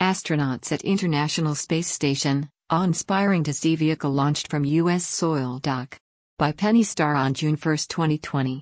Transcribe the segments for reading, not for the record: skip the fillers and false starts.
Astronauts at International Space Station, awe-inspiring to see vehicle launched from U.S. soil. By Penny Starr on June 1, 2020.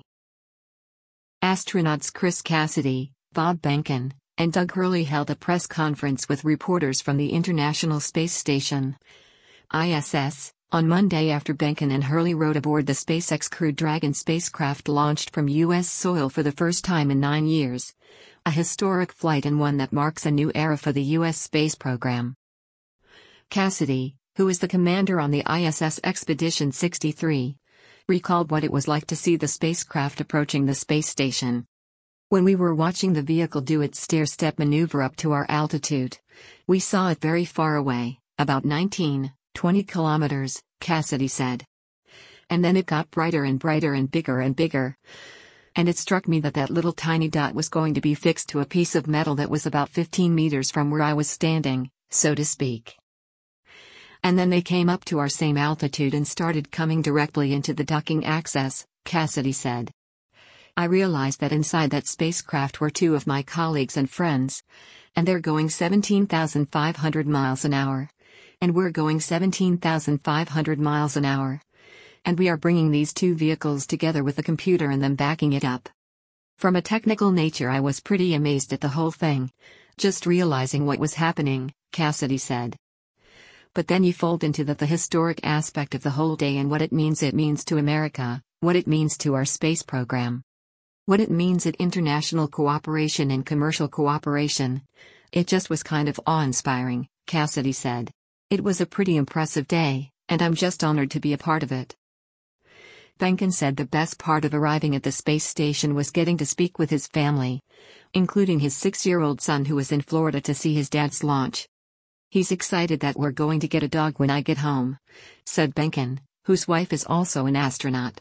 Astronauts Chris Cassidy, Bob Behnken, and Doug Hurley held a press conference with reporters from the International Space Station, ISS, on Monday after Behnken and Hurley rode aboard the SpaceX Crew Dragon spacecraft launched from U.S. soil for the first time in 9 years. A historic flight and one that marks a new era for the U.S. space program. Cassidy, who is the commander on the ISS Expedition 63, recalled what it was like to see the spacecraft approaching the space station. When we were watching the vehicle do its stair-step maneuver up to our altitude, we saw it very far away, about 19, 20 kilometers, Cassidy said. And then it got brighter and brighter and bigger. And it struck me that little tiny dot was going to be fixed to a piece of metal that was about 15 meters from where I was standing, so to speak. And then they came up to our same altitude and started coming directly into the docking access, Cassidy said. I realized that inside that spacecraft were 2 of my colleagues and friends. And they're going 17,500 miles an hour. And we're going 17,500 miles an hour. And we are bringing these 2 vehicles together with a computer and them backing it up. From a technical nature, I was pretty amazed at the whole thing, just realizing what was happening, Cassidy said. But then you fold into the historic aspect of the whole day and what it means to America, what it means to our space program. What it means at international cooperation and commercial cooperation. It just was kind of awe-inspiring, Cassidy said. It was a pretty impressive day, and I'm just honored to be a part of it. Behnken said the best part of arriving at the space station was getting to speak with his family, including his 6-year-old son who was in Florida to see his dad's launch. He's excited that we're going to get a dog when I get home, said Behnken, whose wife is also an astronaut.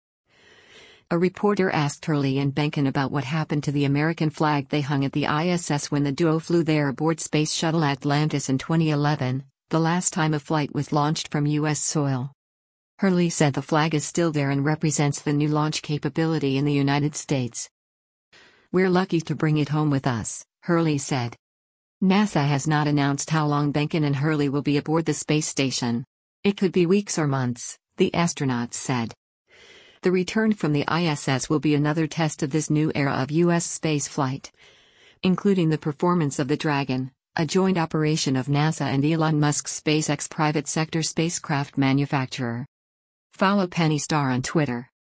A reporter asked Hurley and Behnken about what happened to the American flag they hung at the ISS when the duo flew there aboard Space Shuttle Atlantis in 2011, the last time a flight was launched from U.S. soil. Hurley said the flag is still there and represents the new launch capability in the United States. We're lucky to bring it home with us, Hurley said. NASA has not announced how long Behnken and Hurley will be aboard the space station. It could be weeks or months, the astronauts said. The return from the ISS will be another test of this new era of U.S. space flight, including the performance of the Dragon, a joint operation of NASA and Elon Musk's SpaceX private sector spacecraft manufacturer. Follow Penny Starr on Twitter.